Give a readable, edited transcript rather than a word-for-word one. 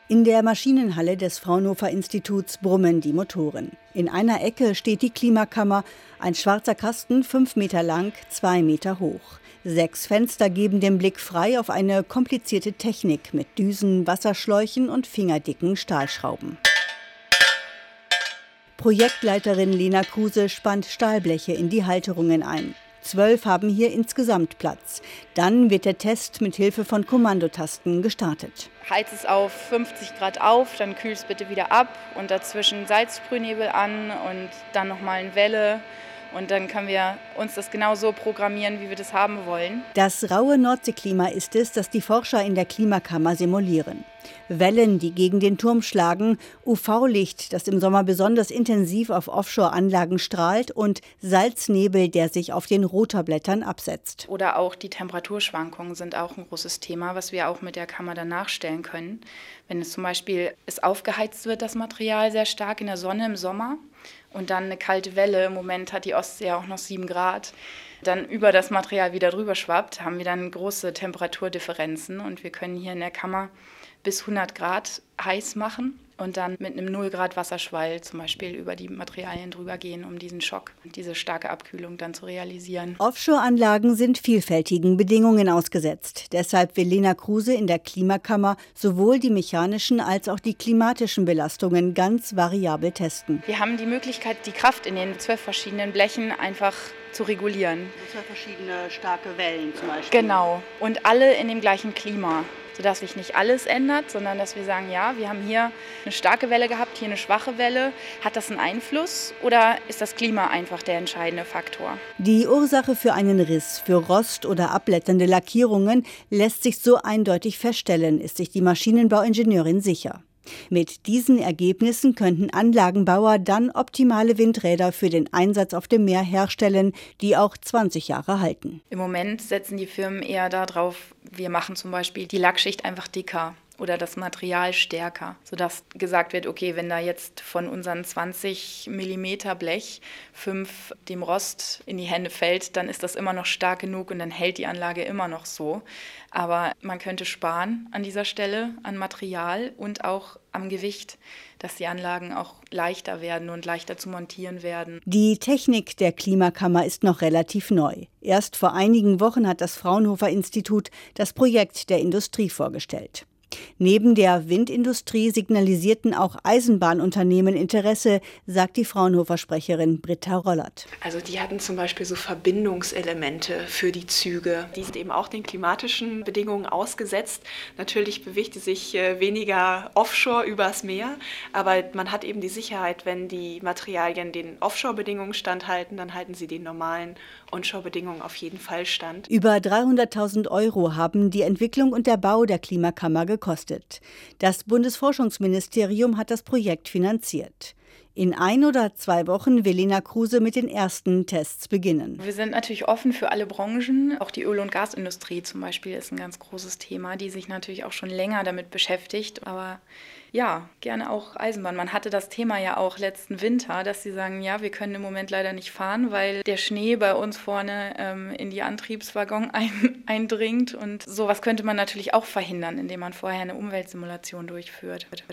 In der Maschinenhalle des Fraunhofer-Instituts brummen die Motoren. In einer Ecke steht die Klimakammer, ein schwarzer Kasten, 5 Meter lang, 2 Meter hoch. 6 Fenster geben den Blick frei auf eine komplizierte Technik mit Düsen, Wasserschläuchen und fingerdicken Stahlschrauben. Projektleiterin Lena Kruse spannt Stahlbleche in die Halterungen ein. 12 haben hier insgesamt Platz. Dann wird der Test mit Hilfe von Kommandotasten gestartet. Heiz es auf 50 Grad auf, dann kühl es bitte wieder ab und dazwischen Salzsprühnebel an und dann nochmal eine Welle. Und dann können wir uns das genau so programmieren, wie wir das haben wollen. Das raue Nordseeklima ist es, das die Forscher in der Klimakammer simulieren. Wellen, die gegen den Turm schlagen, UV-Licht, das im Sommer besonders intensiv auf Offshore-Anlagen strahlt und Salznebel, der sich auf den Rotorblättern absetzt. Oder auch die Temperaturschwankungen sind auch ein großes Thema, was wir auch mit der Kammer dann nachstellen können. Wenn es zum Beispiel aufgeheizt wird, das Material sehr stark in der Sonne im Sommer und dann eine kalte Welle, im Moment hat die Ostsee ja auch noch 7 Grad, dann über das Material wieder drüber schwappt, haben wir dann große Temperaturdifferenzen und wir können hier in der Kammer bis 100 Grad heiß machen und dann mit einem 0 Grad Wasserschwall zum Beispiel über die Materialien drüber gehen, um diesen Schock und diese starke Abkühlung dann zu realisieren. Offshore-Anlagen sind vielfältigen Bedingungen ausgesetzt. Deshalb will Lena Kruse in der Klimakammer sowohl die mechanischen als auch die klimatischen Belastungen ganz variabel testen. Wir haben die Möglichkeit, die Kraft in den 12 verschiedenen Blechen einfach zu regulieren. 12 verschiedene starke Wellen zum Beispiel. Genau. Und alle in dem gleichen Klima, sodass sich nicht alles ändert, sondern dass wir sagen, ja, wir haben hier eine starke Welle gehabt, hier eine schwache Welle. Hat das einen Einfluss oder ist das Klima einfach der entscheidende Faktor? Die Ursache für einen Riss, für Rost oder abblätternde Lackierungen lässt sich so eindeutig feststellen, ist sich die Maschinenbauingenieurin sicher. Mit diesen Ergebnissen könnten Anlagenbauer dann optimale Windräder für den Einsatz auf dem Meer herstellen, die auch 20 Jahre halten. Im Moment setzen die Firmen eher darauf, wir machen zum Beispiel die Lackschicht einfach dicker oder das Material stärker, sodass gesagt wird, okay, wenn da jetzt von unseren 20 mm Blech 5 dem Rost in die Hände fällt, dann ist das immer noch stark genug und dann hält die Anlage immer noch so. Aber man könnte sparen an dieser Stelle an Material und auch am Gewicht, dass die Anlagen auch leichter werden und leichter zu montieren werden. Die Technik der Klimakammer ist noch relativ neu. Erst vor einigen Wochen hat das Fraunhofer-Institut das Projekt der Industrie vorgestellt. Neben der Windindustrie signalisierten auch Eisenbahnunternehmen Interesse, sagt die Fraunhofer-Sprecherin Britta Rollert. Also die hatten zum Beispiel so Verbindungselemente für die Züge. Die sind eben auch den klimatischen Bedingungen ausgesetzt. Natürlich bewegt sie sich weniger offshore übers Meer, aber man hat eben die Sicherheit, wenn die Materialien den Offshore-Bedingungen standhalten, dann halten sie den normalen Onshore-Bedingungen auf jeden Fall stand. Über 300.000 € haben die Entwicklung und der Bau der Klimakammer gekostet. Das Bundesforschungsministerium hat das Projekt finanziert. In 1 oder 2 Wochen will Lena Kruse mit den ersten Tests beginnen. Wir sind natürlich offen für alle Branchen. Auch die Öl- und Gasindustrie zum Beispiel ist ein ganz großes Thema, die sich natürlich auch schon länger damit beschäftigt. Aber ja, gerne auch Eisenbahn. Man hatte das Thema ja auch letzten Winter, dass sie sagen, ja, wir können im Moment leider nicht fahren, weil der Schnee bei uns vorne in die Antriebswaggon eindringt. Und sowas könnte man natürlich auch verhindern, indem man vorher eine Umweltsimulation durchführt.